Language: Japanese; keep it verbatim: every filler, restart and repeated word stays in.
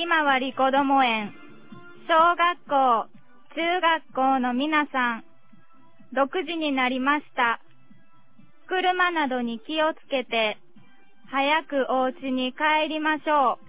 ひまわりこども園、小学校、中学校の皆さん、ろくじになりました。車などに気をつけて、早くお家に帰りましょう。